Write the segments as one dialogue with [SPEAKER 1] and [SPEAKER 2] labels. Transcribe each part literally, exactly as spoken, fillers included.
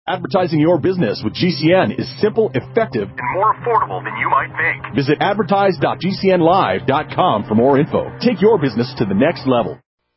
[SPEAKER 1] Advertising your business with G C N is simple, effective, and more affordable than you might think. Visit advertise dot g c n live dot com for more info. Take your business to the next level.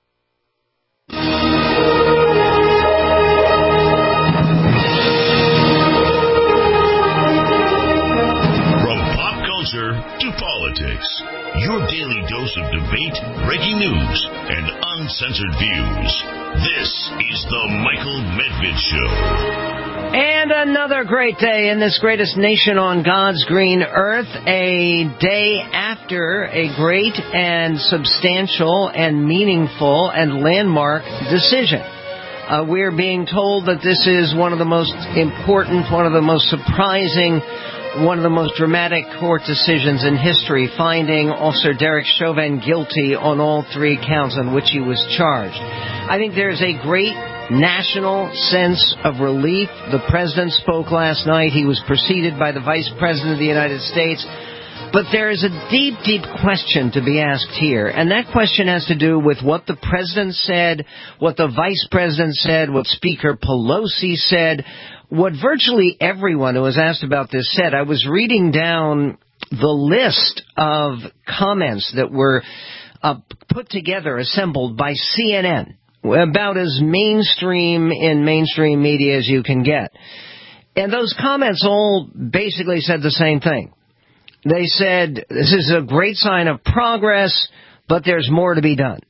[SPEAKER 2] From pop culture to politics, your daily dose of debate, breaking news, and uncensored views. This is the Michael Medved Show.
[SPEAKER 3] And another great day in this greatest nation on God's green earth, a day after a great and substantial and meaningful and landmark decision. Uh, we're being told that this is one of the most important, one of the most surprising, one of the most dramatic court decisions in history, finding Officer Derek Chauvin guilty on all three counts on which he was charged. I think there's a great national sense of relief. The president spoke last night. He was preceded by the vice president of the United States. But there is a deep, deep question to be asked here. And that question has to do with what the president said, what the vice president said, what Speaker Pelosi said, what virtually everyone who was asked about this said. I was reading down the list of comments that were uh, put together, assembled by C N N. About as mainstream in mainstream media as you can get. And those comments all basically said the same thing. They said, this is a great sign of progress, but there's more to be done.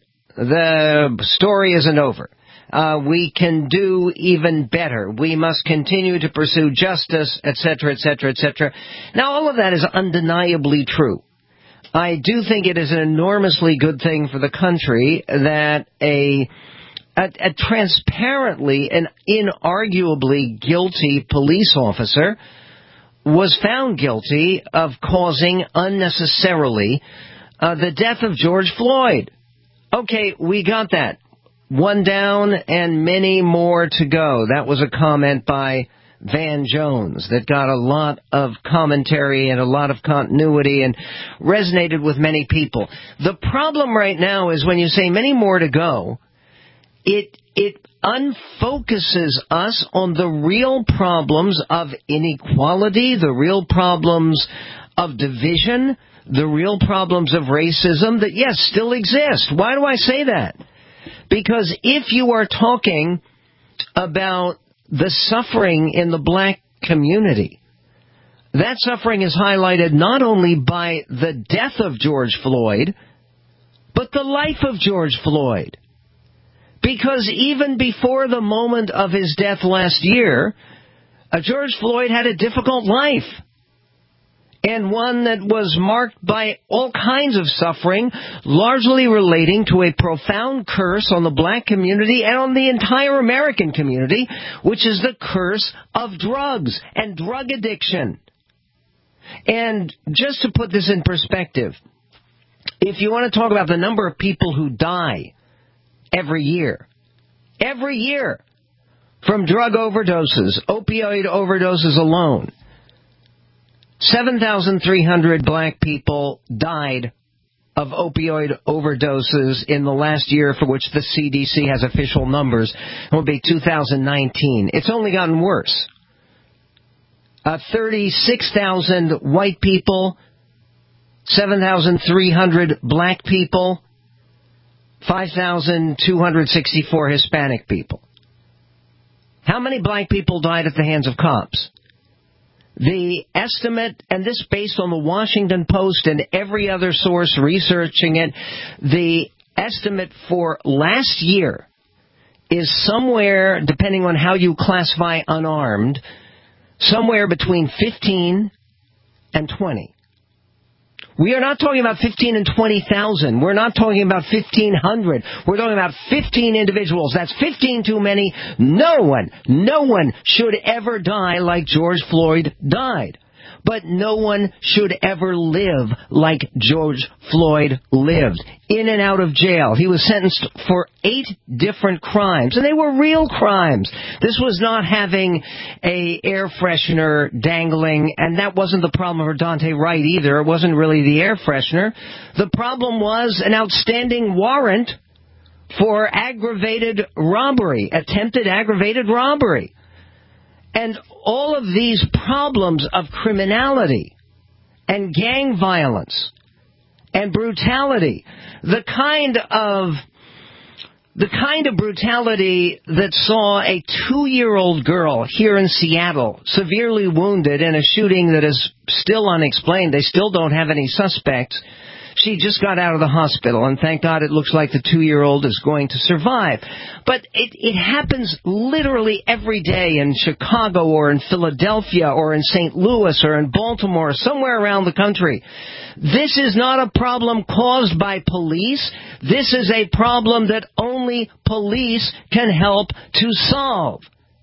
[SPEAKER 3] The story isn't over. Uh, we can do even better. We must continue to pursue justice, et cetera, et cetera, et cetera. Now, all of that is undeniably true. I do think it is an enormously good thing for the country that a A, a transparently and inarguably guilty police officer was found guilty of causing unnecessarily uh, the death of George Floyd. Okay, we got that. One down and many more to go. That was a comment by Van Jones that got a lot of commentary and a lot of continuity and resonated with many people. The problem right now is when you say many more to go, It it unfocuses us on the real problems of inequality, the real problems of division, the real problems of racism that, yes, still exist. Why do I say that? Because if you are talking about the suffering in the black community, that suffering is highlighted not only by the death of George Floyd, but the life of George Floyd. Because even before the moment of his death last year, uh, George Floyd had a difficult life. And one that was marked by all kinds of suffering, largely relating to a profound curse on the black community and on the entire American community, which is the curse of drugs and drug addiction. And just to put this in perspective, if you want to talk about the number of people who die every year. Every year. From drug overdoses, opioid overdoses alone. seven thousand three hundred black people died of opioid overdoses in the last year for which the C D C has official numbers. It will be two thousand nineteen. It's only gotten worse. Uh, thirty-six thousand white people, seven thousand three hundred black people, five thousand two hundred sixty-four Hispanic people. How many black people died at the hands of cops? The estimate, and this based on the Washington Post and every other source researching it, the estimate for last year is somewhere, depending on how you classify unarmed, somewhere between fifteen and twenty. We are not talking about fifteen and twenty thousand. We're not talking about fifteen hundred. We're talking about fifteen individuals. That's fifteen too many. No one, no one should ever die like George Floyd died. But no one should ever live like George Floyd lived. In and out of jail. He was sentenced for eight different crimes. And they were real crimes. This was not having a air freshener dangling. And that wasn't the problem for Dante Wright either. It wasn't really the air freshener. The problem was an outstanding warrant for aggravated robbery. Attempted aggravated robbery. And all of these problems of criminality and gang violence and brutality, the kind of the kind of brutality that saw a two-year-old girl here in Seattle severely wounded in a shooting that is still unexplained. They still don't have any suspects. She just got out of the hospital, and thank God it looks like the two-year-old is going to survive. But it, it happens literally every day in Chicago or in Philadelphia or in Saint Louis or in Baltimore, somewhere around the country. This is not a problem caused by police. This is a problem that only police can help to solve.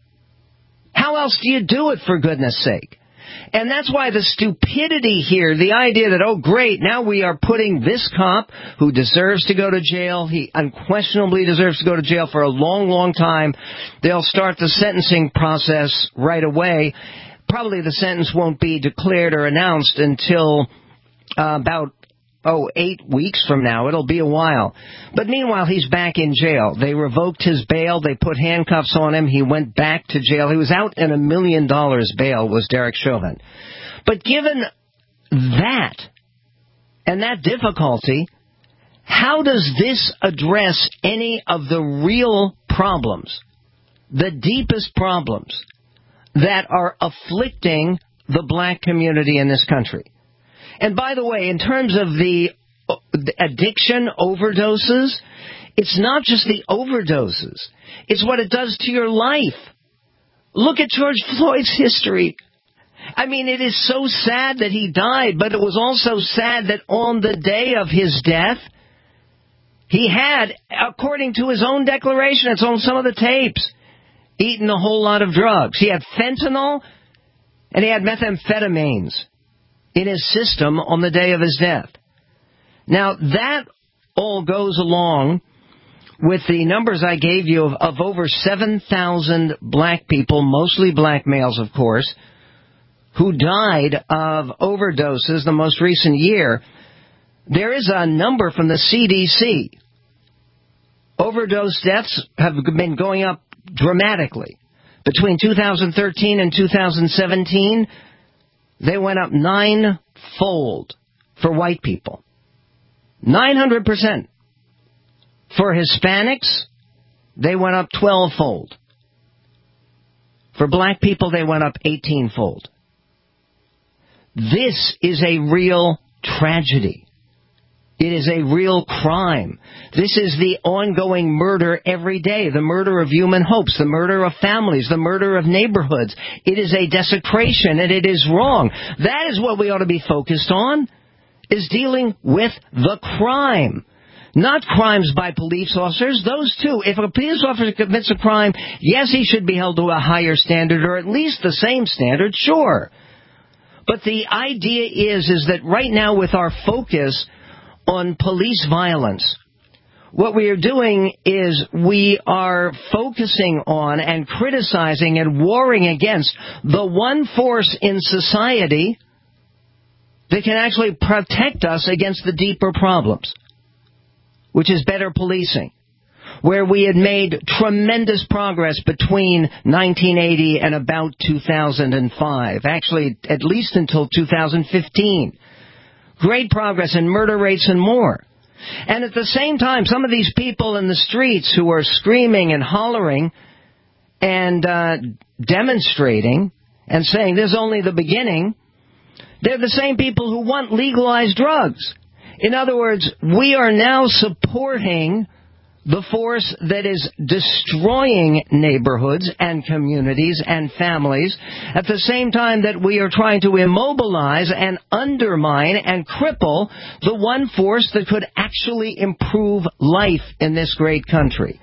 [SPEAKER 3] How else do you do it, for goodness sake? And that's why the stupidity here, the idea that, oh, great, now we are putting this cop who deserves to go to jail. He unquestionably deserves to go to jail for a long, long time. They'll start the sentencing process right away. Probably the sentence won't be declared or announced until uh, about Oh, eight weeks from now. It'll be a while. But meanwhile, he's back in jail. They revoked his bail. They put handcuffs on him. He went back to jail. He was out in a million dollars bail, was Derek Chauvin. But given that and that difficulty, how does this address any of the real problems, the deepest problems that are afflicting the black community in this country? And by the way, in terms of the addiction overdoses, it's not just the overdoses. It's what it does to your life. Look at George Floyd's history. I mean, it is so sad that he died, but it was also sad that on the day of his death, he had, according to his own declaration, it's on some of the tapes, eaten a whole lot of drugs. He had fentanyl and he had methamphetamines in his system on the day of his death. Now, that all goes along with the numbers I gave you of, of over seven thousand black people, mostly black males, of course, who died of overdoses the most recent year. There is a number from the C D C. Overdose deaths have been going up dramatically. Between two thousand thirteen and two thousand seventeen, they went up nine-fold for white people. nine hundred percent. For Hispanics, they went up twelve-fold. For black people, they went up eighteen-fold. This is a real tragedy. It is a real crime. This is the ongoing murder every day, the murder of human hopes, the murder of families, the murder of neighborhoods. It is a desecration, and it is wrong. That is what we ought to be focused on, is dealing with the crime. Not crimes by police officers. Those two, if a police officer commits a crime, yes, he should be held to a higher standard, or at least the same standard, sure. But the idea is, is that right now with our focus on police violence, what we are doing is we are focusing on and criticizing and warring against the one force in society that can actually protect us against the deeper problems, which is better policing, where we had made tremendous progress between nineteen eighty and about two thousand five, actually at least until two thousand fifteen. Great progress in murder rates and more. And at the same time, some of these people in the streets who are screaming and hollering and uh, demonstrating and saying this is only the beginning, they're the same people who want legalized drugs. In other words, we are now supporting the force that is destroying neighborhoods and communities and families at the same time that we are trying to immobilize and undermine and cripple the one force that could actually improve life in this great country.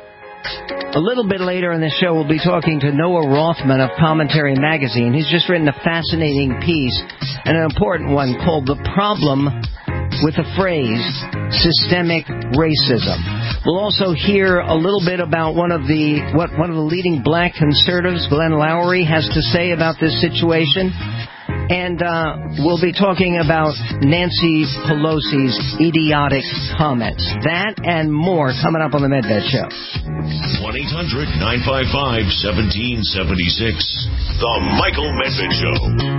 [SPEAKER 3] A little bit later in the show, we'll be talking to Noah Rothman of Commentary Magazine. He's just written a fascinating piece, and an important one, called The Problem with the Phrase Systemic Racism. We'll also hear a little bit about one of the what one of the leading black conservatives, Glenn Loury, has to say about this situation. And uh, we'll be talking about Nancy Pelosi's idiotic comments. That and more coming up on the Medved Show.
[SPEAKER 2] one eight hundred nine five five one seven seven six. The Michael Medved Show.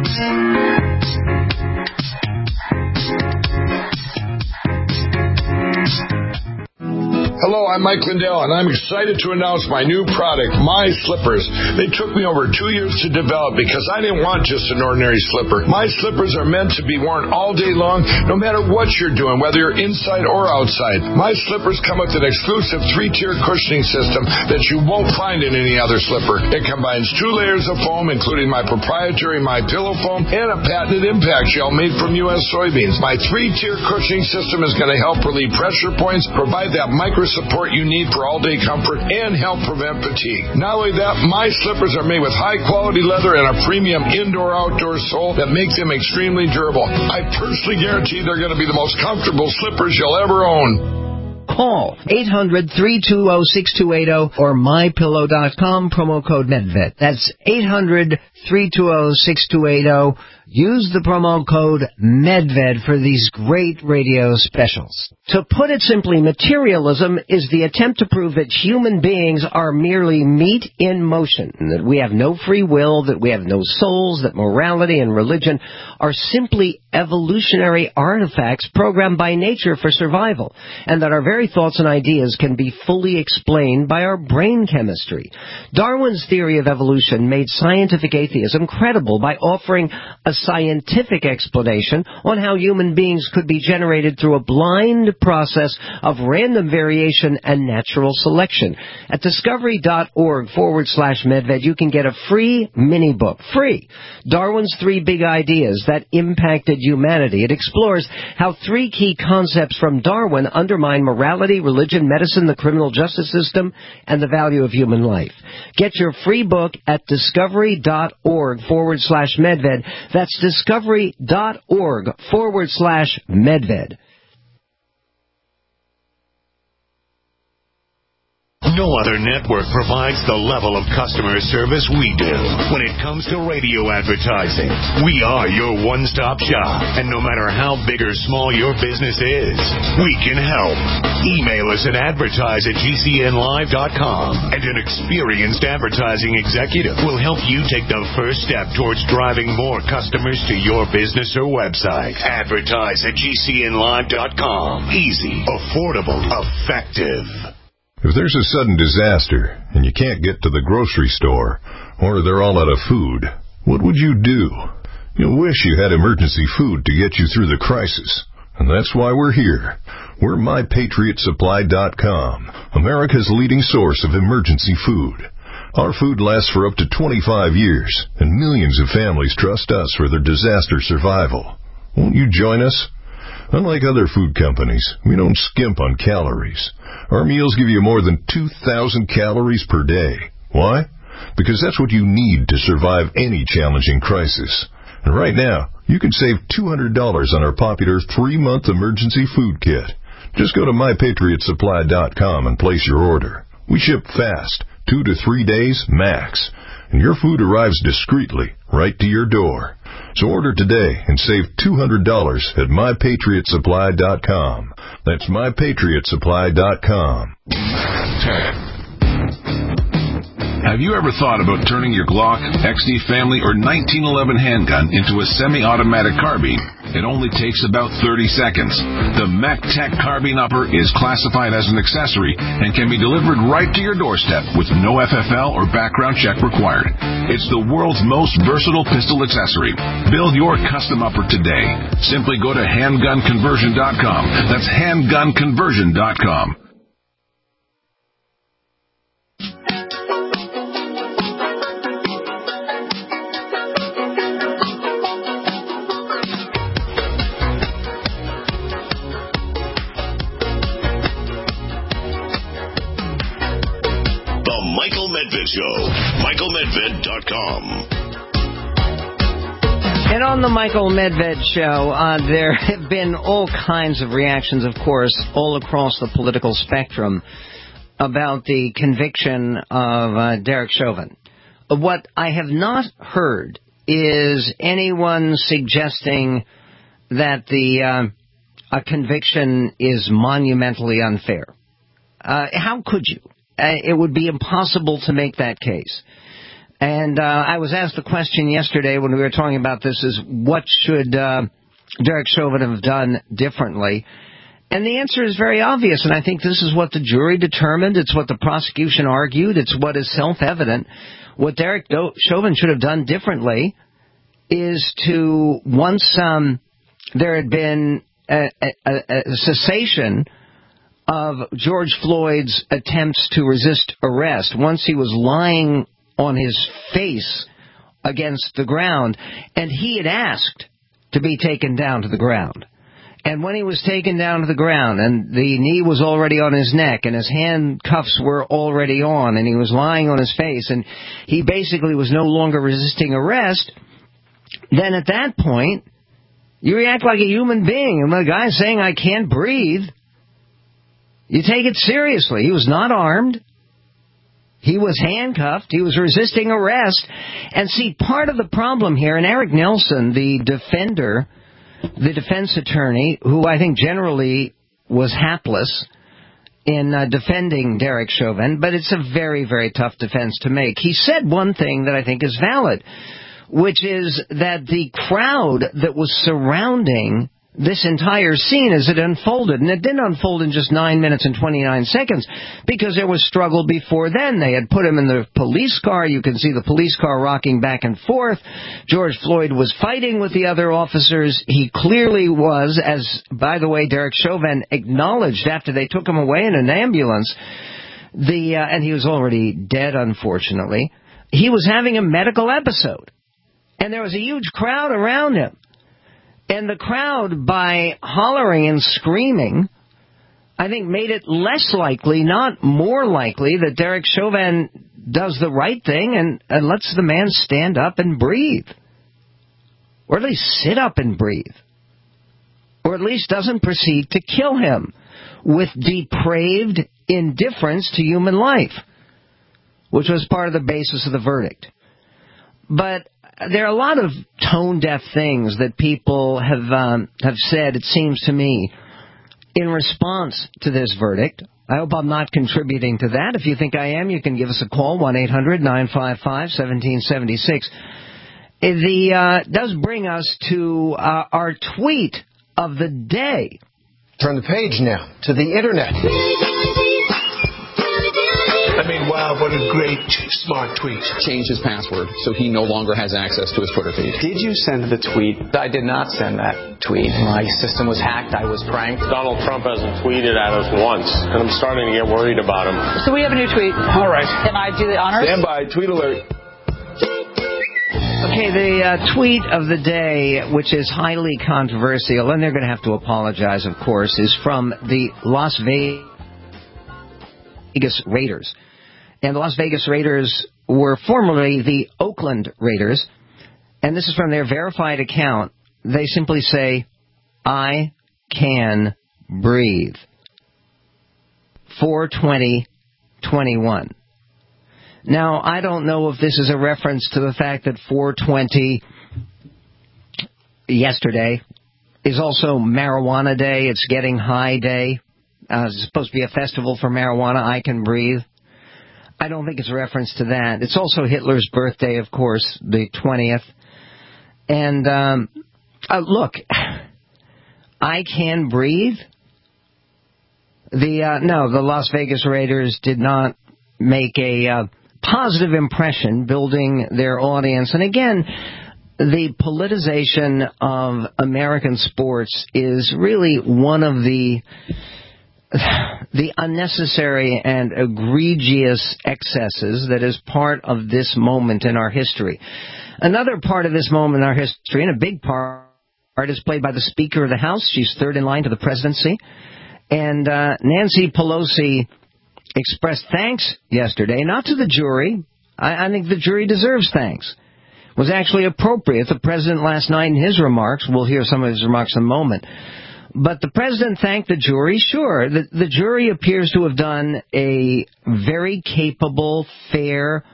[SPEAKER 4] Hello, I'm Mike Lindell, and I'm excited to announce my new product, My Slippers. They took me over two years to develop because I didn't want just an ordinary slipper. My Slippers are meant to be worn all day long, no matter what you're doing, whether you're inside or outside. My Slippers come with an exclusive three-tier cushioning system that you won't find in any other slipper. It combines two layers of foam, including my proprietary My Pillow foam and a patented impact gel made from U S soybeans. My three-tier cushioning system is going to help relieve pressure points, provide that micro support you need for all-day comfort, and help prevent fatigue. Not only that, My Slippers are made with high-quality leather and a premium indoor-outdoor sole that makes them extremely durable. I personally guarantee they're going to be the most comfortable slippers you'll ever own.
[SPEAKER 3] Call eight hundred three two zero six two eight zero or my pillow dot com, promo code Medved. That's eight hundred three two zero six two eight zero. Use the promo code Medved for these great radio specials. To put it simply, materialism is the attempt to prove that human beings are merely meat in motion, that we have no free will, that we have no souls, that morality and religion are simply evolutionary artifacts programmed by nature for survival, and that our very thoughts and ideas can be fully explained by our brain chemistry. Darwin's theory of evolution made scientific atheism credible by offering a scientific explanation on how human beings could be generated through a blind process of random variation and natural selection. At discovery.org forward slash Medved, you can get a free mini book, free, Darwin's Three Big Ideas That Impacted Humanity. It explores how three key concepts from Darwin undermine morality, religion, medicine, the criminal justice system, and the value of human life. Get your free book at discovery.org forward slash Medved. That's discovery.org forward slash Medved.
[SPEAKER 2] No other network provides the level of customer service we do. When it comes to radio advertising, we are your one-stop shop. And no matter how big or small your business is, we can help. Email us at advertise at G C N live dot com, and an experienced advertising executive will help you take the first step towards driving more customers to your business or website. Advertise at G C N live dot com. Easy, affordable, effective.
[SPEAKER 5] If there's a sudden disaster and you can't get to the grocery store, or they're all out of food, what would you do? You'll wish you had emergency food to get you through the crisis. And that's why we're here. We're my patriot supply dot com, America's leading source of emergency food. Our food lasts for up to twenty-five years, and millions of families trust us for their disaster survival. Won't you join us? Unlike other food companies, we don't skimp on calories. Our meals give you more than two thousand calories per day. Why? Because that's what you need to survive any challenging crisis. And right now, you can save two hundred dollars on our popular three-month emergency food kit. Just go to my patriot supply dot com and place your order. We ship fast, two to three days max, and your food arrives discreetly right to your door. So order today and save two hundred dollars at my patriot supply dot com. That's my patriot supply dot com.
[SPEAKER 6] Have you ever thought about turning your Glock, X D Family, or nineteen eleven handgun into a semi-automatic carbine? It only takes about thirty seconds. The MacTech Carbine Upper is classified as an accessory and can be delivered right to your doorstep with no F F L or background check required. It's the world's most versatile pistol accessory. Build your custom upper today. Simply go to handgun conversion dot com. That's handgun conversion dot com.
[SPEAKER 2] Michael Medved Show. Michael Medved dot com.
[SPEAKER 3] And on the Michael Medved Show, uh, there have been all kinds of reactions, of course, all across the political spectrum about the conviction of uh, Derek Chauvin. What I have not heard is anyone suggesting that the uh, a conviction is monumentally unfair. Uh, how could you? Uh, it would be impossible to make that case. And uh, I was asked the question yesterday when we were talking about this is what should uh, Derek Chauvin have done differently? And the answer is very obvious, and I think this is what the jury determined. It's what the prosecution argued. It's what is self-evident. What Derek Chauvin should have done differently is to, once um, there had been a, a, a cessation of George Floyd's attempts to resist arrest, once he was lying on his face against the ground, and he had asked to be taken down to the ground. And when he was taken down to the ground, and the knee was already on his neck, and his handcuffs were already on, and he was lying on his face, and he basically was no longer resisting arrest, then at that point, you react like a human being. And when the guy's saying, I can't breathe, you take it seriously. He was not armed. He was handcuffed. He was resisting arrest. And see, part of the problem here, and Eric Nelson, the defender, the defense attorney, who I think generally was hapless in uh, defending Derek Chauvin, but it's a very, very tough defense to make. He said one thing that I think is valid, which is that the crowd that was surrounding this entire scene as it unfolded, and it didn't unfold in just nine minutes and twenty-nine seconds, because there was struggle before then. They had put him in the police car. You can see the police car rocking back and forth. George Floyd was fighting with the other officers. He clearly was, as, by the way, Derek Chauvin acknowledged after they took him away in an ambulance, the uh, and he was already dead, unfortunately. He was having a medical episode, and there was a huge crowd around him. And the crowd, by hollering and screaming, I think made it less likely, not more likely, that Derek Chauvin does the right thing and, and lets the man stand up and breathe. Or at least sit up and breathe. Or at least doesn't proceed to kill him with depraved indifference to human life, which was part of the basis of the verdict. But there are a lot of tone-deaf things that people have um, have said, it seems to me, in response to this verdict. I hope I'm not contributing to that. If you think I am, you can give us a call, one eight hundred nine five five one seven seven six. The uh, does bring us to uh, our tweet of the day.
[SPEAKER 7] Turn the page now to the Internet.
[SPEAKER 8] I mean, wow, what a great, smart tweet.
[SPEAKER 9] Changed his password, so he no longer has access to his Twitter feed.
[SPEAKER 10] Did you send the tweet? I did not send that tweet. My system was hacked. I was pranked.
[SPEAKER 11] Donald Trump hasn't tweeted at us once, and I'm starting to get worried about him.
[SPEAKER 12] So we have a new tweet.
[SPEAKER 7] All right.
[SPEAKER 12] Can I do the honors?
[SPEAKER 7] Stand by. Tweet alert.
[SPEAKER 3] Okay, the uh, tweet of the day, which is highly controversial, and they're going to have to apologize, of course, is from the Las Vegas Raiders. And the Las Vegas Raiders were formerly the Oakland Raiders. And this is from their verified account. They simply say, I can breathe. four twenty twenty-one. Now, I don't know if this is a reference to the fact that four twenty yesterday is also Marijuana Day. It's Getting High Day. Uh, it's supposed to be a festival for marijuana. I can breathe. I don't think it's a reference to that. It's also Hitler's birthday, of course, the twentieth. And, um, uh, look, I can breathe. The, uh, no, the Las Vegas Raiders did not make a uh, positive impression building their audience. And again, the politicization of American sports is really one of the the unnecessary and egregious excesses that is part of this moment in our history. Another part of this moment in our history, and a big part, is played by the Speaker of the House. She's third in line to the presidency. And uh, Nancy Pelosi expressed thanks yesterday, not to the jury. I, I think the jury deserves thanks. It was actually appropriate. The president last night in his remarks, we'll hear some of his remarks in a moment, but the president thanked the jury. Sure, the, the jury appears to have done a very capable, fair,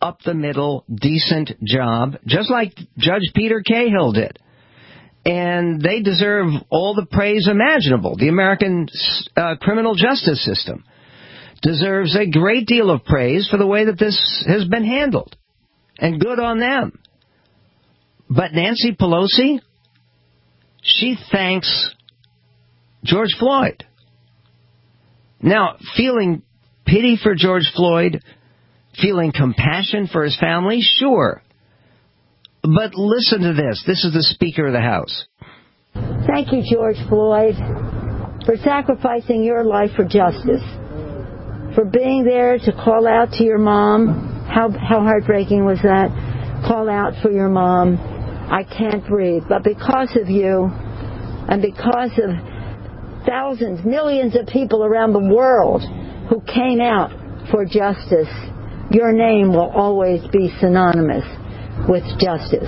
[SPEAKER 3] up-the-middle, decent job, just like Judge Peter Cahill did. And they deserve all the praise imaginable. The American uh, criminal justice system deserves a great deal of praise for the way that this has been handled. And good on them. But Nancy Pelosi, she thanks George Floyd. Now, feeling pity for George Floyd, feeling compassion for his family, sure. But listen to this. This is the Speaker of the House.
[SPEAKER 12] Thank you, George Floyd, for sacrificing your life for justice, for being there to call out to your mom. How, how heartbreaking was that? Call out for your mom. I can't breathe. But because of you, and because of thousands, millions of people around the world who came out for justice, your name will always be synonymous with justice.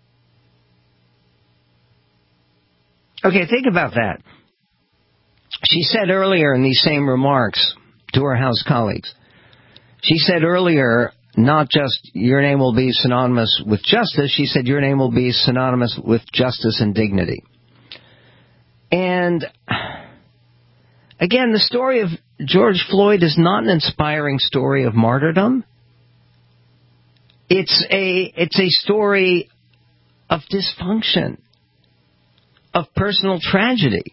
[SPEAKER 3] Okay, think about that. She said earlier in these same remarks to her House colleagues, she said earlier, not just your name will be synonymous with justice, she said your name will be synonymous with justice and dignity. And again, the story of George Floyd is not an inspiring story of martyrdom. It's a it's a story of dysfunction, of personal tragedy,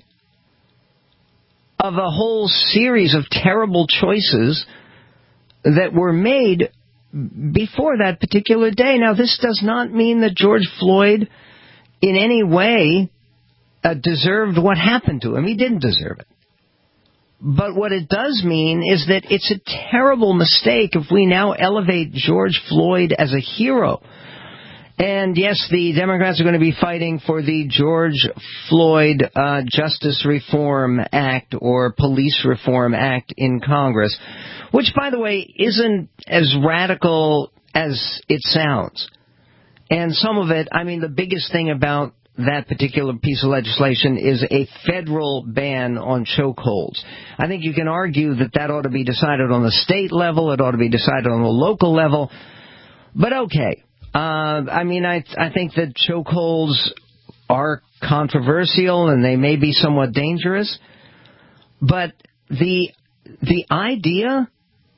[SPEAKER 3] of a whole series of terrible choices that were made before that particular day. Now, this does not mean that George Floyd in any way uh, deserved what happened to him. He didn't deserve it. But what it does mean is that it's a terrible mistake if we now elevate George Floyd as a hero. And yes, the Democrats are going to be fighting for the George Floyd uh, Justice Reform Act or Police Reform Act in Congress, which, by the way, isn't as radical as it sounds. And some of it, I mean, the biggest thing about that particular piece of legislation is a federal ban on chokeholds. I think you can argue that that ought to be decided on the state level. It ought to be decided on the local level. But okay. Uh, I mean, I I think that chokeholds are controversial and they may be somewhat dangerous. But the the idea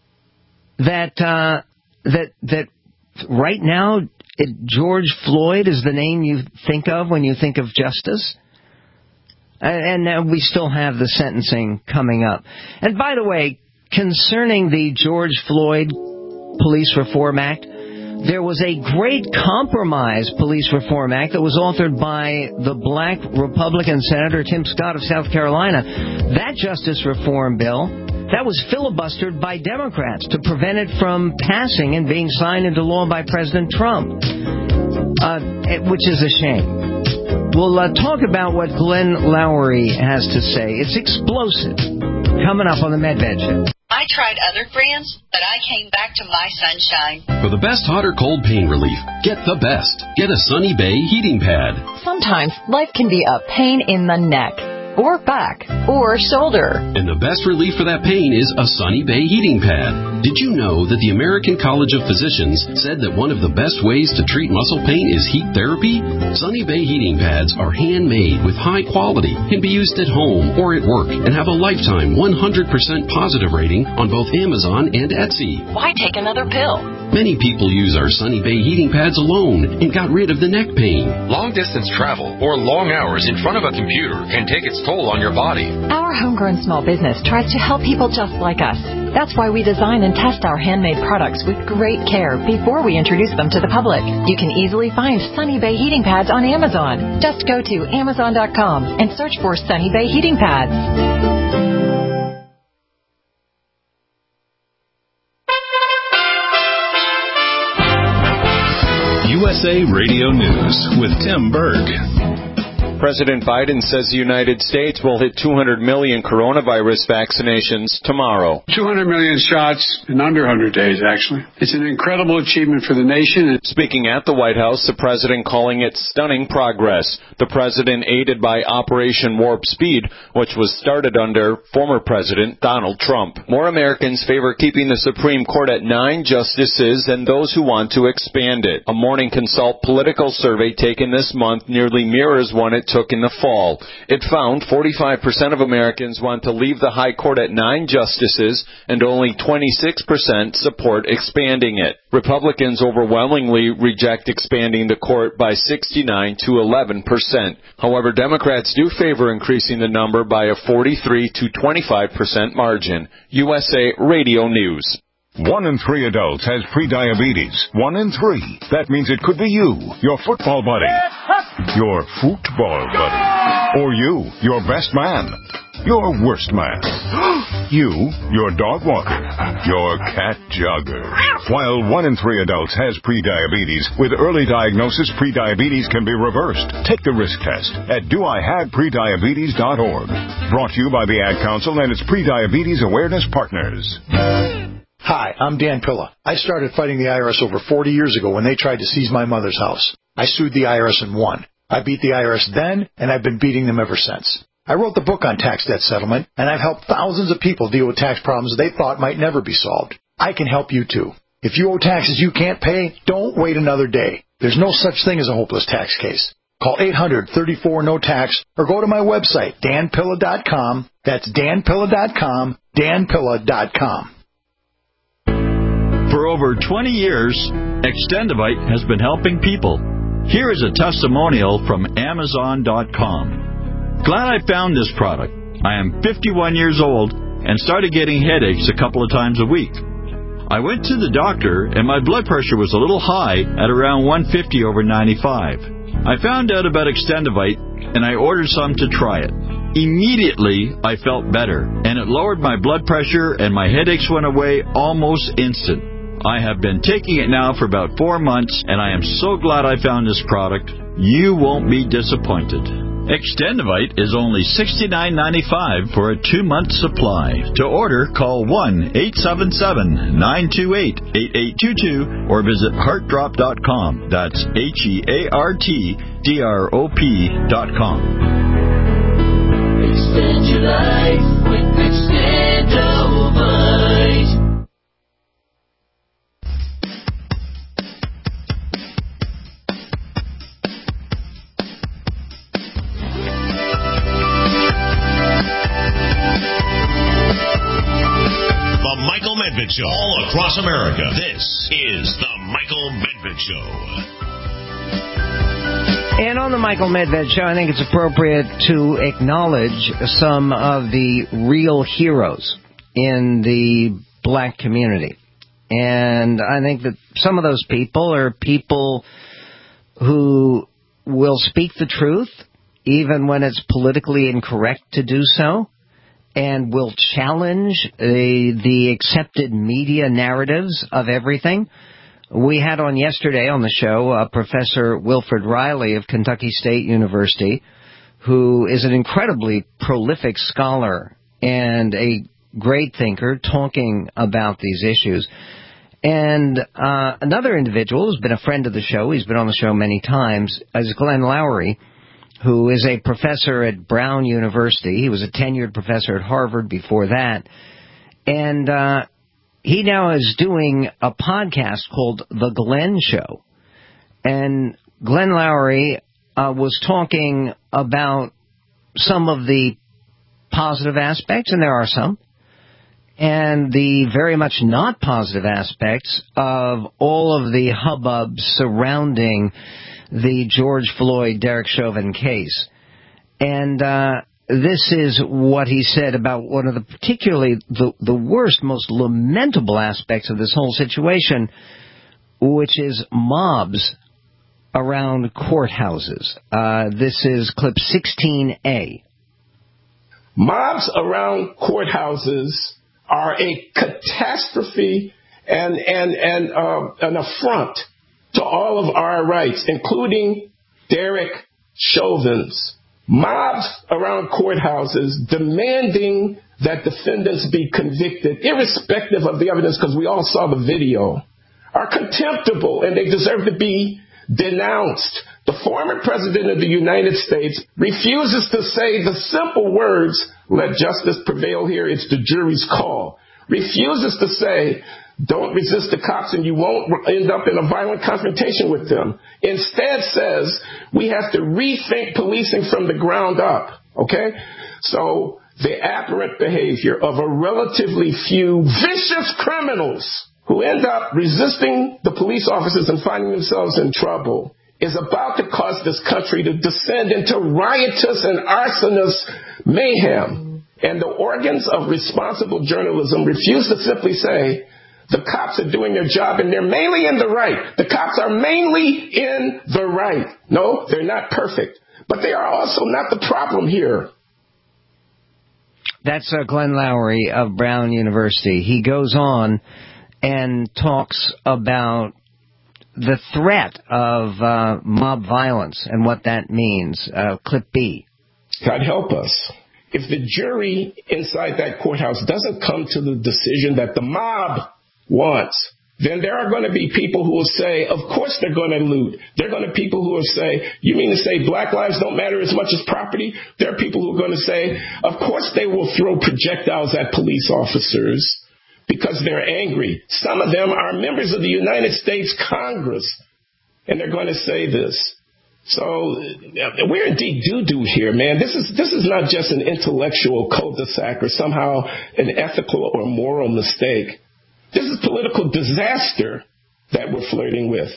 [SPEAKER 3] that uh, that that right now It, George Floyd is the name you think of when you think of justice. And, and uh, we still have the sentencing coming up. And by the way, concerning the George Floyd Police Reform Act, there was a great compromise Police Reform Act that was authored by the black Republican Senator Tim Scott of South Carolina. That Justice Reform Bill, that was filibustered by Democrats to prevent it from passing and being signed into law by President Trump, uh, which is a shame. We'll uh, talk about what Glenn Loury has to say. It's explosive. Coming up on the Medved Show.
[SPEAKER 13] I tried other brands, but I came back to My Sunshine.
[SPEAKER 14] For the best hot or cold pain relief, get the best. Get a Sunny Bay heating pad.
[SPEAKER 15] Sometimes life can be a pain in the neck, or back, or shoulder.
[SPEAKER 14] And the best relief for that pain is a Sunny Bay heating pad. Did you know that the American College of Physicians said that one of the best ways to treat muscle pain is heat therapy? Sunny Bay heating pads are handmade with high quality, can be used at home or at work, and have a lifetime one hundred percent positive rating on both Amazon and Etsy.
[SPEAKER 15] Why take another pill?
[SPEAKER 14] Many people use our Sunny Bay heating pads alone and got rid of the neck pain.
[SPEAKER 16] Long-distance travel or long hours in front of a computer can take its toll on your body.
[SPEAKER 15] Our homegrown small business tries to help people just like us. That's why we design and test our handmade products with great care before we introduce them to the public. You can easily find Sunny Bay heating pads on Amazon. Just go to amazon dot com and search for Sunny Bay heating pads.
[SPEAKER 17] U S A Radio News with Tim Berg. President Biden says the United States will hit two hundred million coronavirus vaccinations tomorrow.
[SPEAKER 18] two hundred million shots in under one hundred days, actually. It's an incredible achievement for the nation.
[SPEAKER 17] Speaking at the White House, the president calling it stunning progress. The president aided by Operation Warp Speed, which was started under former President Donald Trump. More Americans favor keeping the Supreme Court at nine justices than those who want to expand it. A Morning Consult political survey taken this month nearly mirrors one it took in the fall. It found forty-five percent of Americans want to leave the High Court at nine justices, and only twenty-six percent support expanding it. Republicans overwhelmingly reject expanding the court by sixty-nine to eleven percent. However, Democrats do favor increasing the number by a forty-three to twenty-five percent margin. U S A Radio News.
[SPEAKER 19] One in three adults has prediabetes. One in three. That means it could be you, your football buddy, your football buddy, or you, your best man, your worst man, you, your dog walker, your cat jogger. While one in three adults has prediabetes, with early diagnosis, prediabetes can be reversed. Take the risk test at do I have prediabetes dot org. Brought to you by the Ad Council and its Prediabetes Awareness Partners.
[SPEAKER 20] Hi, I'm Dan Pilla. I started fighting the I R S over forty years ago when they tried to seize my mother's house. I sued the I R S and won. I beat the I R S then, and I've been beating them ever since. I wrote the book on tax debt settlement, and I've helped thousands of people deal with tax problems they thought might never be solved. I can help you too. If you owe taxes you can't pay, don't wait another day. There's no such thing as a hopeless tax case. Call eight hundred, thirty-four, no tax or go to my website, dan pilla dot com. That's dan pilla dot com, dan pilla dot com.
[SPEAKER 21] For over twenty years, Extendivite has been helping people. Here is a testimonial from Amazon dot com. Glad I found this product. I am fifty-one years old and started getting headaches a couple of times a week. I went to the doctor and my blood pressure was a little high at around one fifty over ninety-five. I found out about Extendivite and I ordered some to try it. Immediately, I felt better, and it lowered my blood pressure and my headaches went away almost instant. I have been taking it now for about four months, and I am so glad I found this product. You won't be disappointed. Extendivite is only sixty-nine ninety-five for a two-month supply. To order, call one eight seven seven, nine two eight, eight eight two two or visit heart drop dot com. That's H E A R T D R O P dot com.
[SPEAKER 22] Extend your life with Extendivite.
[SPEAKER 2] The Michael Medved Show, all across America. This is The Michael Medved Show.
[SPEAKER 3] And on The Michael Medved Show, I think it's appropriate to acknowledge some of the real heroes in the black community. And I think that some of those people are people who will speak the truth, even when it's politically incorrect to do so, and will challenge the, the accepted media narratives of everything. We had on yesterday on the show uh, Professor Wilfred Riley of Kentucky State University, who is an incredibly prolific scholar and a great thinker talking about these issues. And uh, another individual who's been a friend of the show, he's been on the show many times, is Glenn Loury, who is a professor at Brown University. He was a tenured professor at Harvard before that. And uh, he now is doing a podcast called The Glenn Show. And Glenn Loury uh, was talking about some of the positive aspects, and there are some, and the very much not positive aspects of all of the hubbub surrounding the George Floyd, Derek Chauvin case. And uh, this is what he said about one of the particularly the, the worst, most lamentable aspects of this whole situation, which is mobs around courthouses. Uh, this is clip sixteen A.
[SPEAKER 23] Mobs around courthouses are a catastrophe and, and, and uh, an affront to all of our rights, including Derek Chauvin's Mobs around courthouses demanding that defendants be convicted, irrespective of the evidence, because we all saw the video, are contemptible and they deserve to be denounced. The former president of the United States refuses to say the simple words, let justice prevail here, it's the jury's call. Refuses to say, don't resist the cops and you won't end up in a violent confrontation with them. Instead says, we have to rethink policing from the ground up. Okay? So the aberrant behavior of a relatively few vicious criminals who end up resisting the police officers and finding themselves in trouble is about to cause this country to descend into riotous and arsonist mayhem. And the organs of responsible journalism refuse to simply say, the cops are doing their job and they're mainly in the right. The cops are mainly in the right. No, they're not perfect. But they are also not the problem here.
[SPEAKER 3] That's uh, Glenn Loury of Brown University. He goes on and talks about the threat of uh, mob violence and what that means. Uh, clip B.
[SPEAKER 23] God help us. If the jury inside that courthouse doesn't come to the decision that the mob wants, then there are going to be people who will say, of course they're going to loot. There are going to be people who will say, you mean to say black lives don't matter as much as property? There are people who are going to say, of course they will throw projectiles at police officers because they're angry. Some of them are members of the United States Congress, and they're going to say this. So we're in deep doo-doo here, man. This is this is not just an intellectual cul-de-sac or somehow an ethical or moral mistake. This is political disaster that we're flirting with.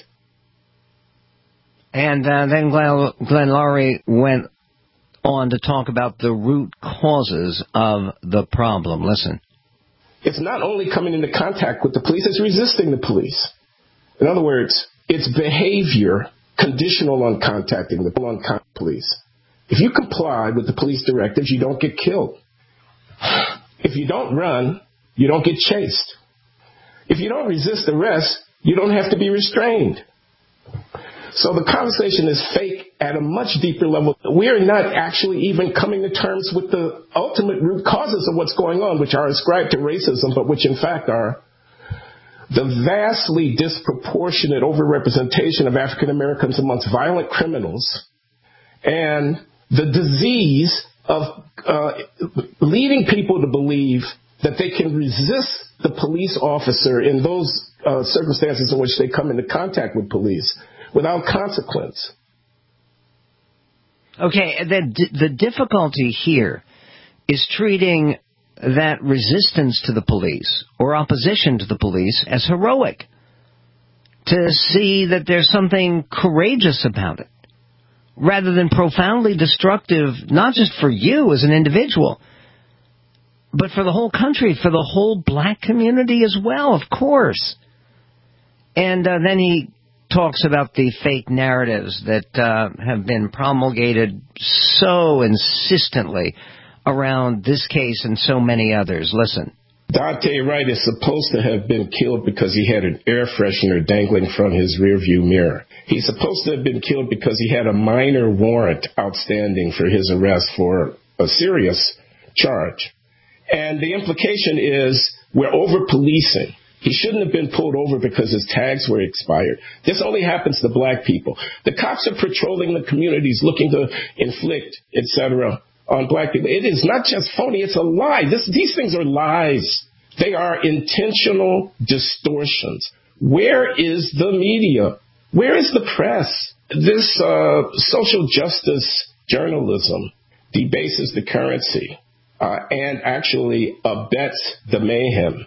[SPEAKER 3] And uh, then Glenn, Glenn Loury went on to talk about the root causes of the problem. Listen.
[SPEAKER 23] It's not only coming into contact with the police, it's resisting the police. In other words, it's behavior conditional on contacting the on con- police. If you comply with the police directives, you don't get killed. If you don't run, you don't get chased. If you don't resist arrest, you don't have to be restrained. So the conversation is fake at a much deeper level. We are not actually even coming to terms with the ultimate root causes of what's going on, which are ascribed to racism, but which in fact are the vastly disproportionate overrepresentation of African Americans amongst violent criminals and the disease of uh, leading people to believe that they can resist the police officer in those uh, circumstances in which they come into contact with police without consequence.
[SPEAKER 3] Okay, the, the difficulty here is treating that resistance to the police or opposition to the police as heroic, to see that there's something courageous about it, rather than profoundly destructive, not just for you as an individual, but for the whole country, for the whole black community as well, of course. And uh, then he talks about the fake narratives that uh, have been promulgated so insistently around this case and so many others. Listen.
[SPEAKER 23] Daunte Wright is supposed to have been killed because he had an air freshener dangling from his rearview mirror. He's supposed to have been killed because he had a minor warrant outstanding for his arrest for a serious charge. And the implication is we're over-policing. He shouldn't have been pulled over because his tags were expired. This only happens to black people. The cops are patrolling the communities looking to inflict, et cetera, on black people. It is not just phony. It's a lie. This, these things are lies. They are intentional distortions. Where is the media? Where is the press? This uh, social justice journalism debases the currency uh, and actually abets the mayhem.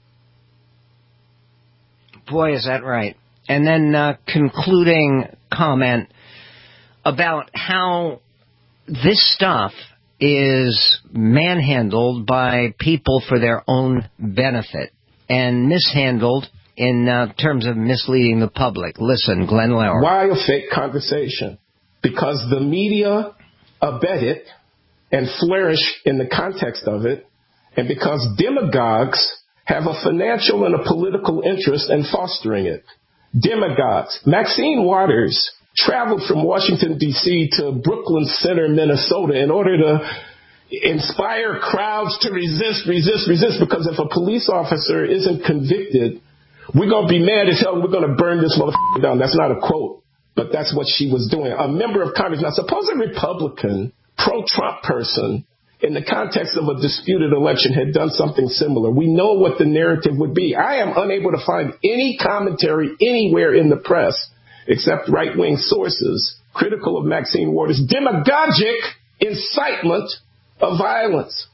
[SPEAKER 3] Boy, is that right. And then uh, concluding comment about how this stuff is manhandled by people for their own benefit and mishandled in uh, terms of misleading the public. Listen, Glenn Loury.
[SPEAKER 23] Why a fake conversation? Because the media abet it and flourish in the context of it, and because demagogues have a financial and a political interest in fostering it. Demagogues. Maxine Waters traveled from Washington, D C to Brooklyn Center, Minnesota in order to inspire crowds to resist, resist, resist, because if a police officer isn't convicted, we're going to be mad as hell and we're going to burn this motherfucker down. That's not a quote, but that's what she was doing. A member of Congress. Now, suppose a Republican, pro-Trump person, in the context of a disputed election, had done something similar. We know what the narrative would be. I am unable to find any commentary anywhere in the press, except right-wing sources, critical of Maxine Waters' demagogic incitement of violence.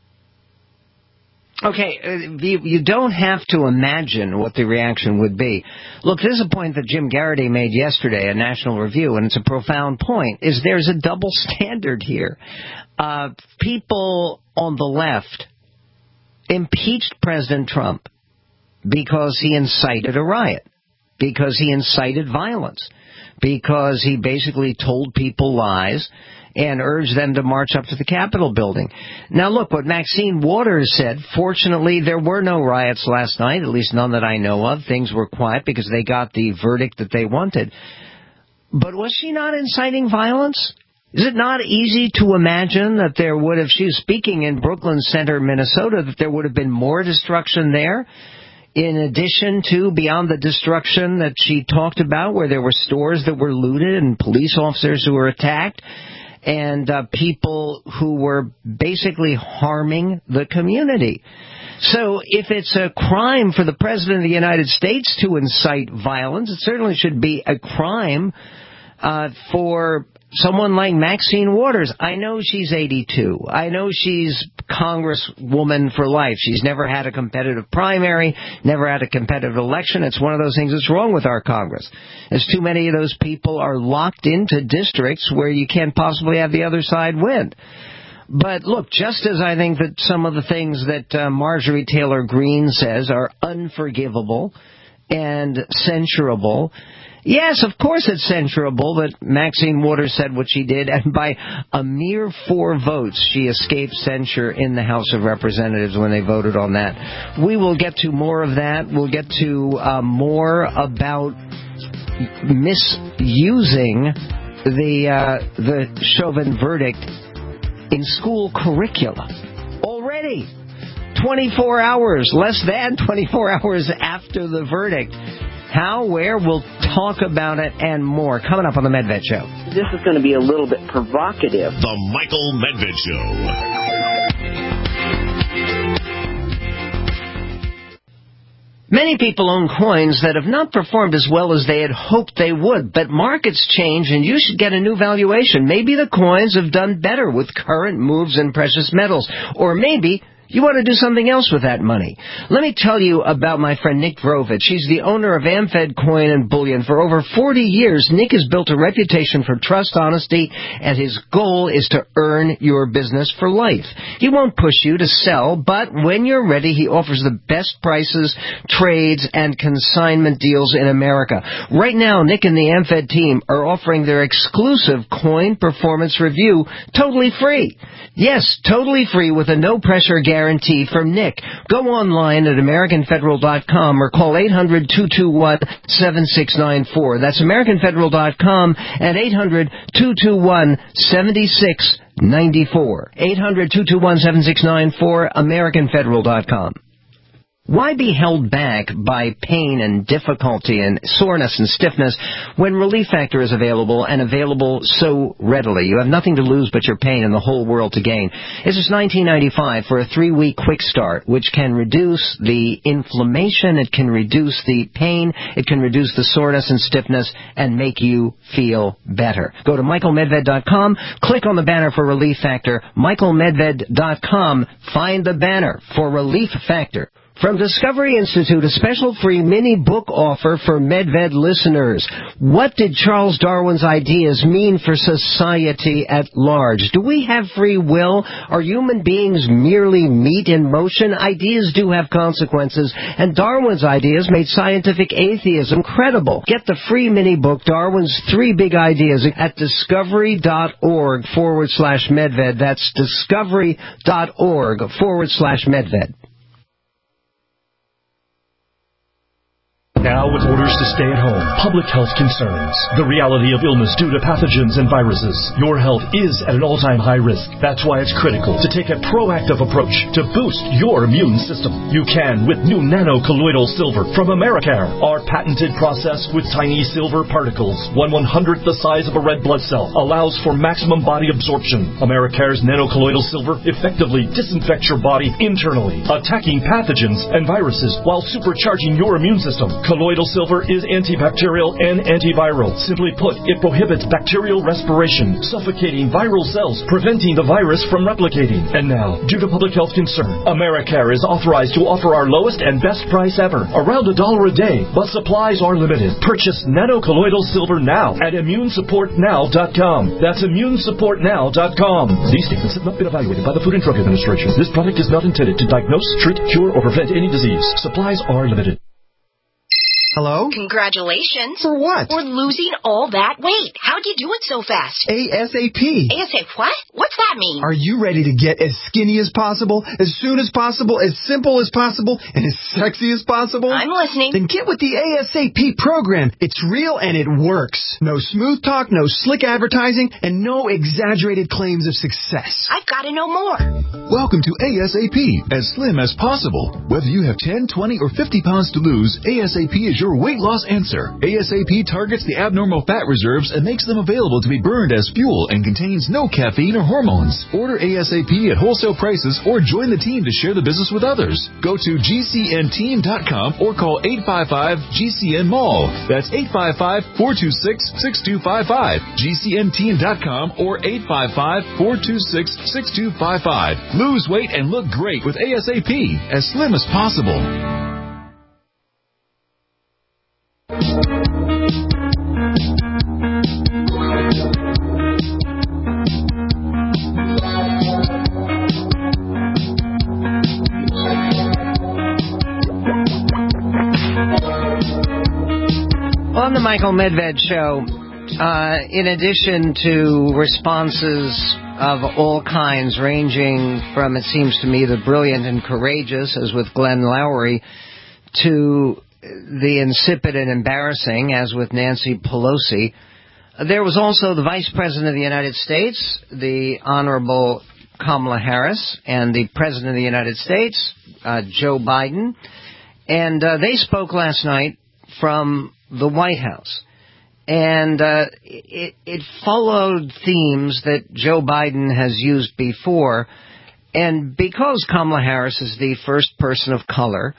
[SPEAKER 3] Okay, uh, you, you don't have to imagine what the reaction would be. Look, this is a point that Jim Garrity made yesterday at National Review, and it's a profound point, is there's a double standard here. Uh, people on the left impeached President Trump because he incited a riot, because he incited violence, because he basically told people lies and urged them to march up to the Capitol building. Now, look, what Maxine Waters said, fortunately, there were no riots last night, at least none that I know of. Things were quiet because they got the verdict that they wanted. But was she not inciting violence? Is it not easy to imagine that there would have, she was speaking in Brooklyn Center, Minnesota, that there would have been more destruction there? In addition to, beyond the destruction that she talked about, where there were stores that were looted and police officers who were attacked, and uh, people who were basically harming the community. So if it's a crime for the President of the United States to incite violence, it certainly should be a crime uh, for someone like Maxine Waters. I know she's eighty-two. I know she's Congresswoman for life. She's never had a competitive primary, never had a competitive election. It's one of those things that's wrong with our Congress. As too many of those people are locked into districts where you can't possibly have the other side win. But look, just as I think that some of the things that uh, Marjorie Taylor Greene says are unforgivable and censurable, yes, of course it's censurable that Maxine Waters said what she did, and by a mere four votes, she escaped censure in the House of Representatives when they voted on that. We will get to more of that. We'll get to uh, more about misusing the uh, the Chauvin verdict in school curricula. Already, twenty-four hours, less than twenty-four hours after the verdict. How, where, we'll talk about it and more. Coming up on the Medved Show.
[SPEAKER 1] This is going to be a little bit provocative.
[SPEAKER 2] The Michael Medved Show.
[SPEAKER 3] Many people own coins that have not performed as well as they had hoped they would, but markets change and you should get a new valuation. Maybe the coins have done better with current moves in precious metals, or maybe you want to do something else with that money. Let me tell you about my friend Nick Vrovich. He's the owner of AmFed Coin and Bullion. For over forty years, Nick has built a reputation for trust, honesty, and his goal is to earn your business for life. He won't push you to sell, but when you're ready, he offers the best prices, trades, and consignment deals in America. Right now, Nick and the AmFed team are offering their exclusive coin performance review totally free. Yes, totally free with a no-pressure guarantee from Nick. Go online at American Federal dot com or call eight hundred, two two one, seven six nine four. That's American Federal dot com at eight hundred, two two one, seven six nine four. eight hundred, two two one, seven six nine four, American Federal dot com. Why be held back by pain and difficulty and soreness and stiffness when Relief Factor is available and available so readily? You have nothing to lose but your pain and the whole world to gain. It's just nineteen ninety-five for a three-week quick start, which can reduce the inflammation, it can reduce the pain, it can reduce the soreness and stiffness, and make you feel better. Go to Michael Medved dot com, click on the banner for Relief Factor, Michael Medved dot com, find the banner for Relief Factor. From Discovery Institute, a special free mini book offer for Medved listeners. What did Charles Darwin's ideas mean for society at large? Do we have free will? Are human beings merely meat in motion? Ideas do have consequences, and Darwin's ideas made scientific atheism credible. Get the free mini book, Darwin's Three Big Ideas, at discovery.org forward slash Medved. That's discovery.org forward slash Medved.
[SPEAKER 4] Now with orders to stay at home, public health concerns, the reality of illness due to pathogens and viruses, your health is at an all-time high risk. That's why it's critical to take a proactive approach to boost your immune system. You can with new nano-colloidal silver from Americare. Our patented process with tiny silver particles, one one-hundredth the size of a red blood cell, allows for maximum body absorption. Americare's nano-colloidal silver effectively disinfects your body internally, attacking pathogens and viruses while supercharging your immune system. Colloidal silver is antibacterial and antiviral. Simply put, it prohibits bacterial respiration, suffocating viral cells, preventing the virus from replicating. And now, due to public health concern, Americare is authorized to offer our lowest and best price ever, around a dollar a day, but supplies are limited. Purchase nano-colloidal silver now at immune support now dot com. That's immune support now dot com. These statements have not been evaluated by the Food and Drug Administration. This product is not intended to diagnose, treat, cure, or prevent any disease. Supplies are limited.
[SPEAKER 5] Hello?
[SPEAKER 6] Congratulations.
[SPEAKER 5] For what?
[SPEAKER 6] For losing all that weight. How'd you do it so fast?
[SPEAKER 5] ASAP.
[SPEAKER 6] ASAP what? What's that mean?
[SPEAKER 5] Are you ready to get as skinny as possible, as soon as possible, as simple as possible, and as sexy as possible?
[SPEAKER 6] I'm listening.
[SPEAKER 5] Then get with the ASAP program. It's real and it works. No smooth talk, no slick advertising, and no exaggerated claims of success.
[SPEAKER 6] I've got to know more.
[SPEAKER 24] Welcome to ASAP, as slim as possible. Whether you have ten, twenty, or fifty pounds to lose, ASAP is your weight loss answer. ASAP targets the abnormal fat reserves and makes them available to be burned as fuel and contains no caffeine or hormones. Order ASAP at wholesale prices or join the team to share the business with others. Go to G C N team dot com or call eight five five G C N mall. That's eight five five, four two six, six two five five. G C N team dot com or eight five five, four two six, six two five five. Lose weight and look great with ASAP, as slim as possible.
[SPEAKER 3] On the Michael Medved Show, uh, in addition to responses of all kinds, ranging from, it seems to me, the brilliant and courageous, as with Glenn Loury, to the insipid and embarrassing, as with Nancy Pelosi, there was also the Vice President of the United States, the Honorable Kamala Harris, and the President of the United States, uh, Joe Biden, and uh, they spoke last night from the White House. And uh, it, it followed themes that Joe Biden has used before. And because Kamala Harris is the first person of color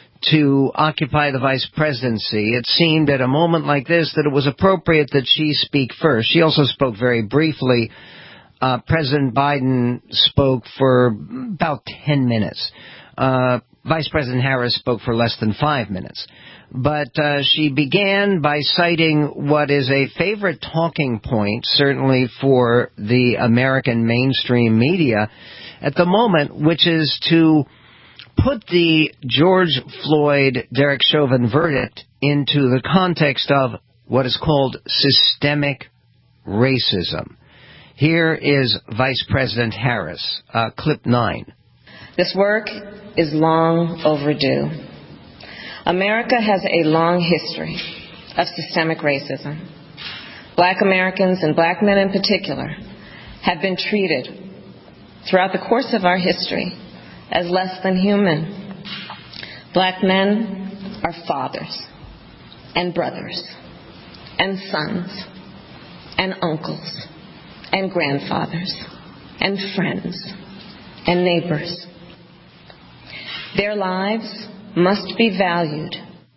[SPEAKER 3] to occupy the vice presidency, it seemed at a moment like this that it was appropriate that she speak first. She also spoke very briefly. Uh, President Biden spoke for about ten minutes. Uh, Vice President Harris spoke for less than five minutes. But uh, she began by citing what is a favorite talking point, certainly for the American mainstream media at the moment, which is to put the George Floyd, Derek Chauvin verdict into the context of what is called systemic racism. Here is Vice President Harris, uh, clip nine.
[SPEAKER 25] This work is long overdue. America has a long history of systemic racism. Black Americans, and black men in particular, have been treated throughout the course of our history as less than human. Black men are fathers and brothers and sons and uncles and grandfathers and friends and neighbors. Their lives must be valued.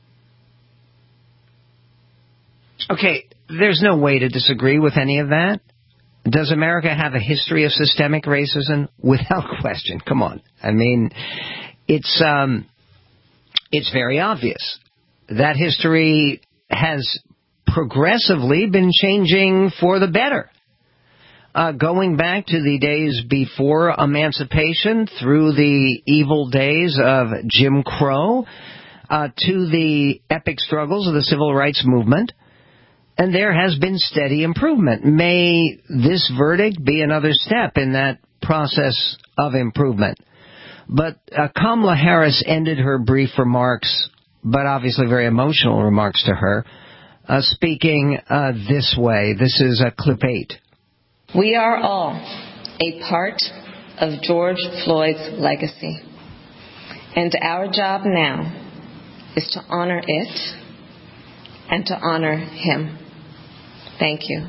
[SPEAKER 3] Okay, there's no way to disagree with any of that. Does America have a history of systemic racism? Without question. Come on. I mean, it's um, it's very obvious. That history has progressively been changing for the better. Uh, going back to the days before emancipation, through the evil days of Jim Crow, uh, to the epic struggles of the civil rights movement, and there has been steady improvement. May this verdict be another step in that process of improvement. But uh, Kamala Harris ended her brief remarks but obviously very emotional remarks to her, uh, speaking uh, this way. This is uh, clip eight.
[SPEAKER 25] We are all a part of George Floyd's legacy, and our job now is to honor it and to honor him. Thank you.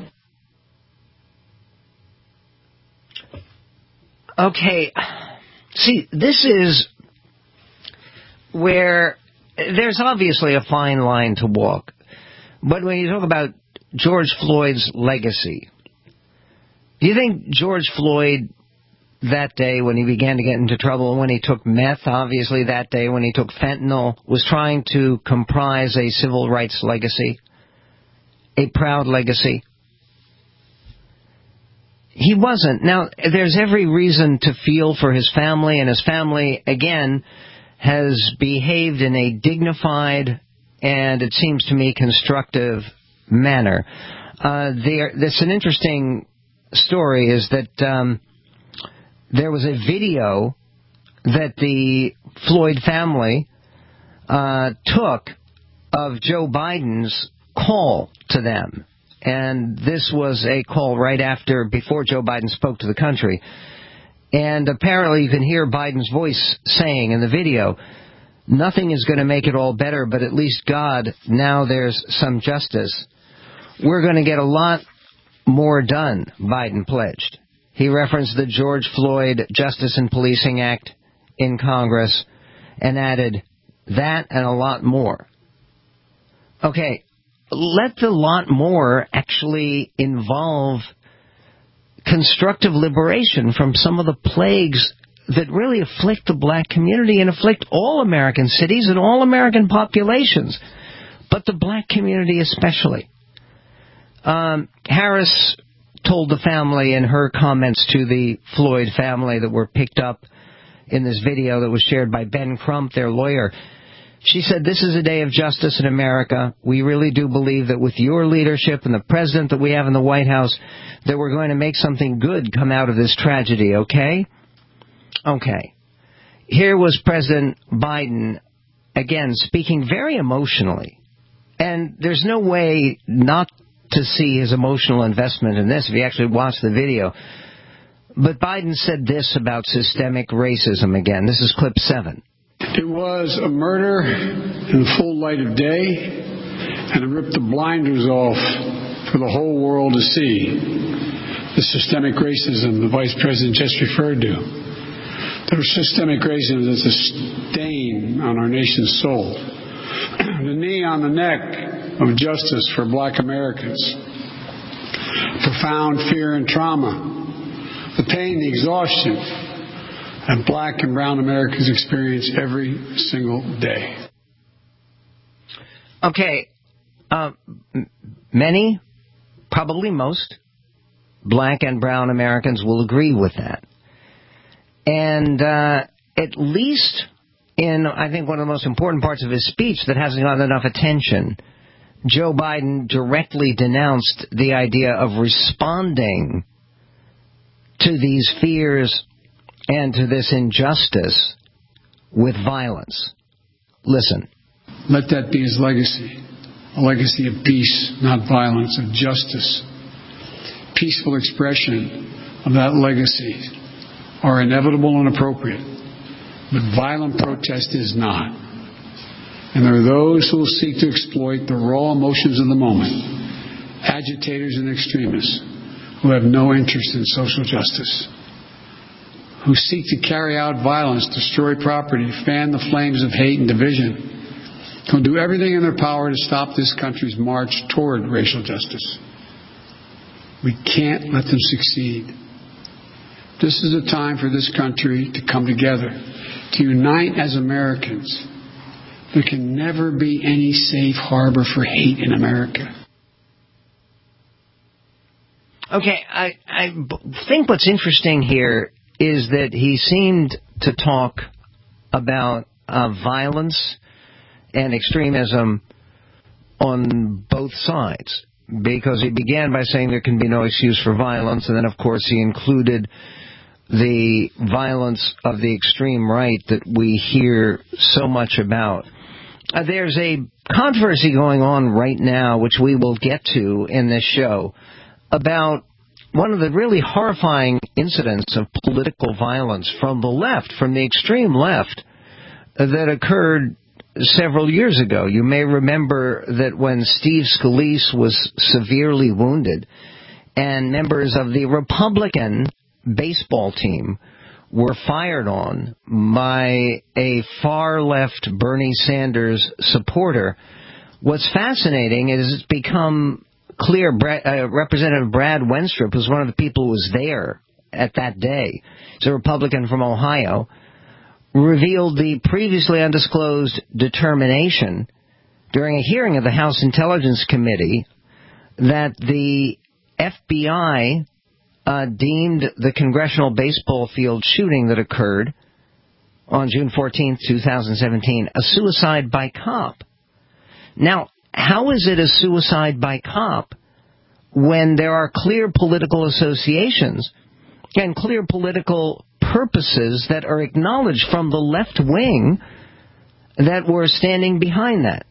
[SPEAKER 3] Okay, see, this is where there's obviously a fine line to walk. But when you talk about George Floyd's legacy, do you think George Floyd that day when he began to get into trouble, when he took meth, obviously that day when he took fentanyl, was trying to comprise a civil rights legacy, a proud legacy? He wasn't. Now, there's every reason to feel for his family, and his family, again, has behaved in a dignified and, it seems to me, constructive manner. Uh, there, that's an interesting story, is that um, there was a video that the Floyd family uh, took of Joe Biden's call to them. And this was a call right after, before Joe Biden spoke to the country. And apparently you can hear Biden's voice saying in the video, nothing is going to make it all better, but at least God, now there's some justice. We're going to get a lot more done, Biden pledged. He referenced the George Floyd Justice and Policing Act in Congress and added that and a lot more. Okay. Let the lot more actually involve constructive liberation from some of the plagues that really afflict the black community and afflict all American cities and all American populations, but the black community especially. Um, Harris told the family in her comments to the Floyd family that were picked up in this video that was shared by Ben Crump, their lawyer, she said, this is a day of justice in America. We really do believe that with your leadership and the president that we have in the White House, that we're going to make something good come out of this tragedy, okay? Okay. Here was President Biden, again, speaking very emotionally. And there's no way not to see his emotional investment in this if you actually watch the video. But Biden said this about systemic racism again. This is clip seven.
[SPEAKER 18] It was a murder in the full light of day, and it ripped the blinders off for the whole world to see. The systemic racism the Vice President just referred to. The systemic racism is a stain on our nation's soul. The knee on the neck of justice for black Americans. Profound fear and trauma. The pain, the exhaustion that black and brown Americans experience every single day.
[SPEAKER 3] Okay. Uh, many, probably most, black and brown Americans will agree with that. And uh, at least in, I think, one of the most important parts of his speech that hasn't gotten enough attention, Joe Biden directly denounced the idea of responding to these fears and to this injustice with violence. Listen.
[SPEAKER 18] Let that be his legacy. A legacy of peace, not violence, of justice. Peaceful expression of that legacy are inevitable and appropriate, but violent protest is not. And there are those who will seek to exploit the raw emotions of the moment, agitators and extremists who have no interest in social justice, who seek to carry out violence, destroy property, fan the flames of hate and division, who'll do everything in their power to stop this country's march toward racial justice. We can't let them succeed. This is a time for this country to come together, to unite as Americans. There can never be any safe harbor for hate in America.
[SPEAKER 3] Okay, I, I think what's interesting here is that he seemed to talk about uh, violence and extremism on both sides, because he began by saying there can be no excuse for violence, and then, of course, he included the violence of the extreme right that we hear so much about. Uh, there's a controversy going on right now, which we will get to in this show, about one of the really horrifying incidents of political violence from the left, from the extreme left, uh, that occurred several years ago. You may remember that when Steve Scalise was severely wounded and members of the Republican baseball team were fired on by a far-left Bernie Sanders supporter, what's fascinating is it's become clear uh, Representative Brad Wenstrup, who's one of the people who was there at that day, he's a Republican from Ohio, revealed the previously undisclosed determination during a hearing of the House Intelligence Committee that the F B I uh, deemed the congressional baseball field shooting that occurred on June fourteenth, twenty seventeen, a suicide by cop. Now, how is it a suicide by cop when there are clear political associations and clear political purposes that are acknowledged from the left wing that were standing behind that?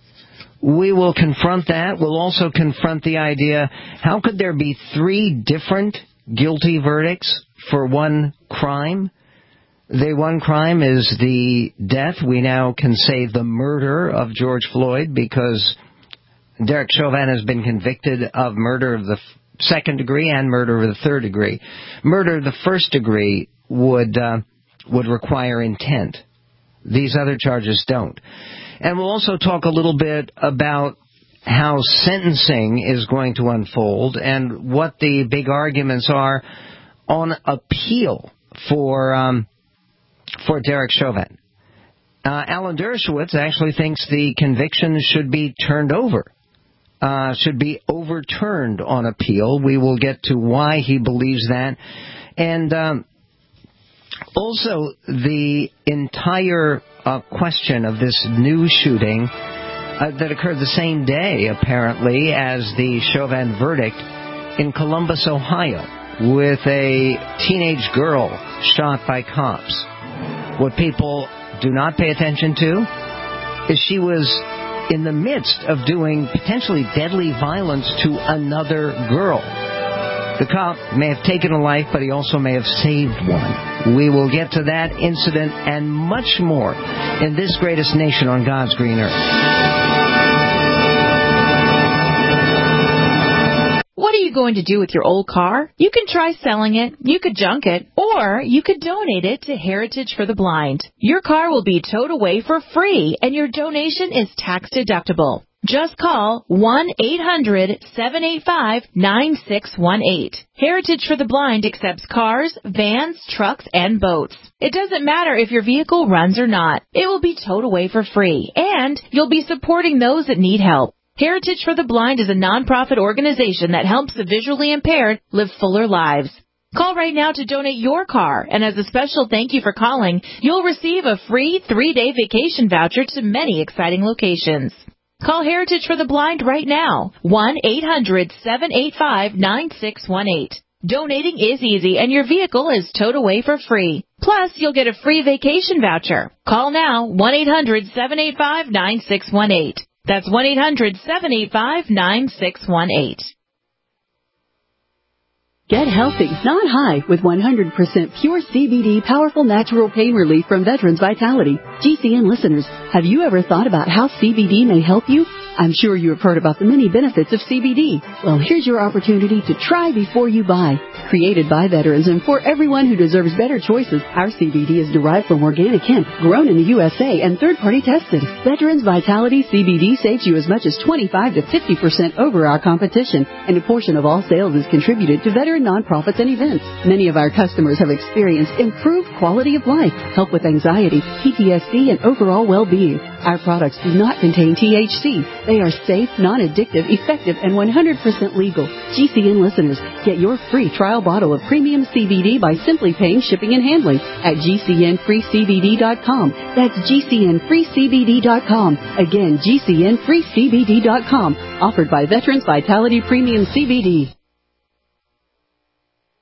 [SPEAKER 3] We will confront that. We'll also confront the idea, how could there be three different guilty verdicts for one crime? The one crime is the death. We now can say the murder of George Floyd, because Derek Chauvin has been convicted of murder of the second degree and murder of the third degree. Murder of the first degree would uh, would require intent. These other charges don't. And we'll also talk a little bit about how sentencing is going to unfold and what the big arguments are on appeal for um, for Derek Chauvin. Uh, Alan Dershowitz actually thinks the conviction should be turned over, uh, should be overturned on appeal. We will get to why he believes that. And um, also the entire uh, question of this new shooting uh, that occurred the same day, apparently, as the Chauvin verdict in Columbus, Ohio, with a teenage girl shot by cops. What people do not pay attention to is she was in the midst of doing potentially deadly violence to another girl. The cop may have taken a life, but he also may have saved one. We will get to that incident and much more in this greatest nation on God's green earth.
[SPEAKER 7] What are you going to do with your old car? You can try selling it, you could junk it, or you could donate it to Heritage for the Blind. Your car will be towed away for free, and your donation is tax deductible. Just call one eight hundred seven eight five nine six one eight. Heritage for the Blind accepts cars, vans, trucks, and boats. It doesn't matter if your vehicle runs or not. It will be towed away for free, and you'll be supporting those that need help. Heritage for the Blind is a nonprofit organization that helps the visually impaired live fuller lives. Call right now to donate your car, and as a special thank you for calling, you'll receive a free three-day vacation voucher to many exciting locations. Call Heritage for the Blind right now, one eight hundred seven eight five nine six one eight. Donating is easy, and your vehicle is towed away for free. Plus, you'll get a free vacation voucher. Call now, one eight hundred seven eight five nine six one eight. That's one eight hundred seven eight five nine six one eight.
[SPEAKER 8] Get healthy, not high, with one hundred percent pure C B D powerful natural pain relief from Veterans Vitality. G C N listeners, have you ever thought about how C B D may help you? I'm sure you have heard about the many benefits of C B D. Well, here's your opportunity to try before you buy. Created by veterans and for everyone who deserves better choices, our C B D is derived from organic hemp, grown in the U S A, and third-party tested. Veterans Vitality C B D saves you as much as twenty-five to fifty percent over our competition, and a portion of all sales is contributed to veteran nonprofits and events. Many of our customers have experienced improved quality of life, help with anxiety, P T S D, and overall well-being. Our products do not contain T H C. They are safe, non-addictive, effective, and one hundred percent legal. G C N listeners, get your free trial bottle of premium C B D by simply paying shipping and handling at G C N free C B D dot com. That's G C N free C B D dot com. Again, G C N free C B D dot com. Offered by Veterans Vitality Premium C B D.